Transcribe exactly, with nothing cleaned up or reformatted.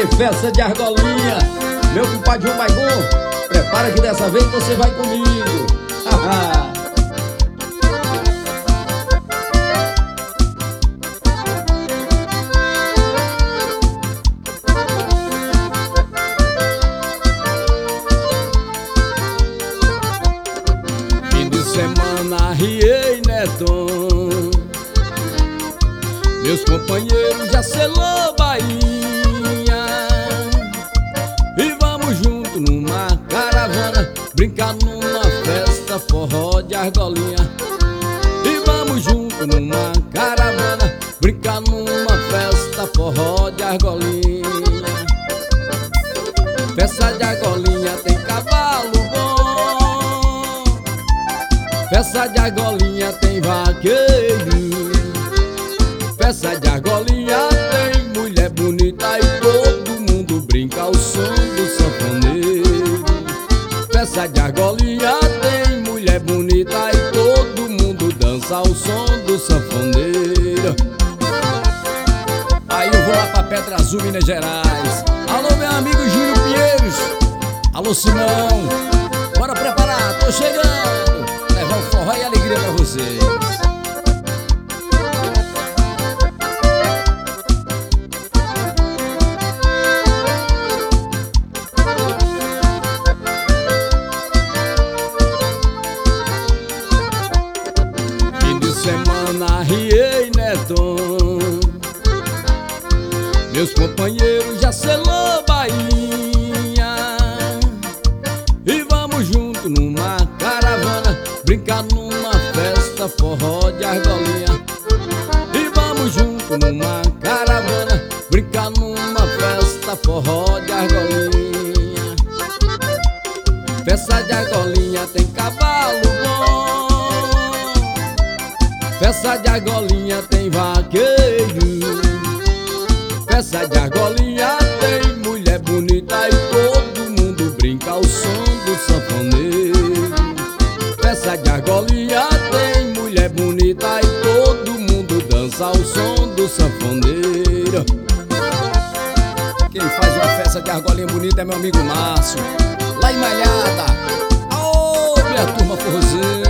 ter festa de argolinha. Meu compadre João Baigon, prepara que dessa vez você vai comigo. Haha. Fim de semana riei Neton, meus companheiros já selou Bahia, e vamos junto numa caravana brincar numa festa forró de argolinha. E vamos junto numa caravana brincar numa festa forró de argolinha. Festa de argolinha tem cavalo bom, festa de argolinha tem vaqueiro, festa de argolinha tem mulher bonita e todo mundo brinca ao som do sanfoneiro. Festa de argolinha tem mulher bonita e todo mundo dança ao som do sanfoneiro. Aí eu vou lá pra Pedra Azul, Minas Gerais. Alô, meu amigo Júlio Pinheiros. Alô, Simão. Bora preparar, tô chegando. Levar o forró e alegria pra vocês. Semana riei Neton, meus companheiros já selou Bahia, e vamos junto numa caravana brincar numa festa forró de argolinha. E vamos junto numa caravana brincar numa festa forró de argolinha. Festa de argolinha tem cavalo bom, festa de argolinha tem vaqueiro, festa de argolinha tem mulher bonita e todo mundo brinca ao som do sanfoneiro. Festa de argolinha tem mulher bonita e todo mundo dança ao som do sanfoneiro. Quem faz uma festa de argolinha bonita é meu amigo Márcio, lá em Malhada. Aô, minha turma forrozeira.